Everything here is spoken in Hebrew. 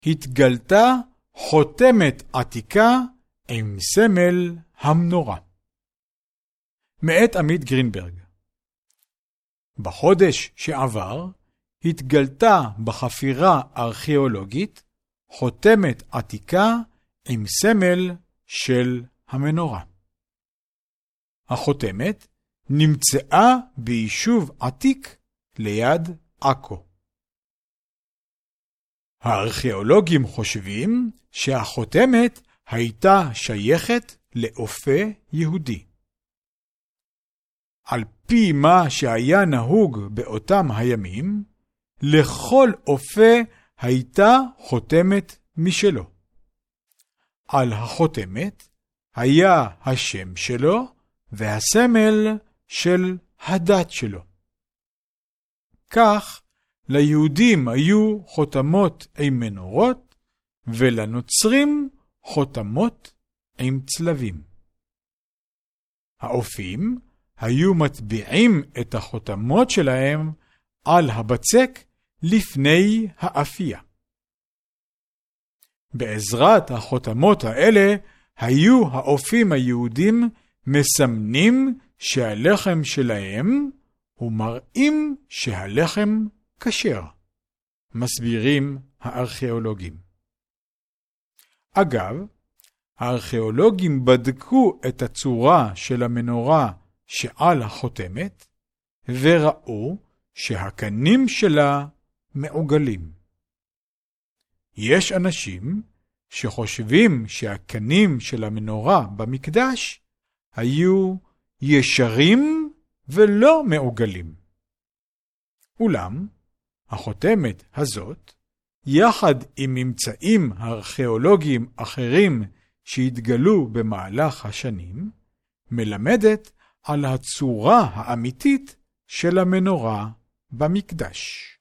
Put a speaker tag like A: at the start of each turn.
A: התגלתה חותמת עתיקה עם סמל המנורה. מאת עמית גרינברג. בחודש שעבר התגלתה בחפירה ארכיאולוגית חותמת עתיקה עם סמל של המנורה. החותמת נמצאה ביישוב עתיק ליד עכו. הארכיאולוגים חושבים שהחותמת הייתה שייכת לאופה יהודי. על פי מה שהיה נהוג באותם הימים, לכל אופה הייתה חותמת משלו. על החותמת היה השם שלו והסמל של הדת שלו. כך ליהודים היו חותמות עם מנורות, ולנוצרים חותמות עם צלבים. האופים היו מטביעים את החותמות שלהם על הבצק לפני האפייה. בעזרת החותמות האלה היו האופים היהודים מסמנים שהלחם שלהם ומראים שהלחם כשר, מסבירים הארכיאולוגים. אגב, הארכיאולוגים בדקו את הצורה של המנורה שעל החותמת, וראו שהקנים שלה מעוגלים. יש אנשים שחושבים שהקנים של המנורה במקדש היו ישרים ולא מעוגלים. אולם, החותמת הזאת, יחד עם ממצאים ארכיאולוגיים אחרים שהתגלו במהלך השנים, מלמדת על הצורה האמיתית של המנורה במקדש.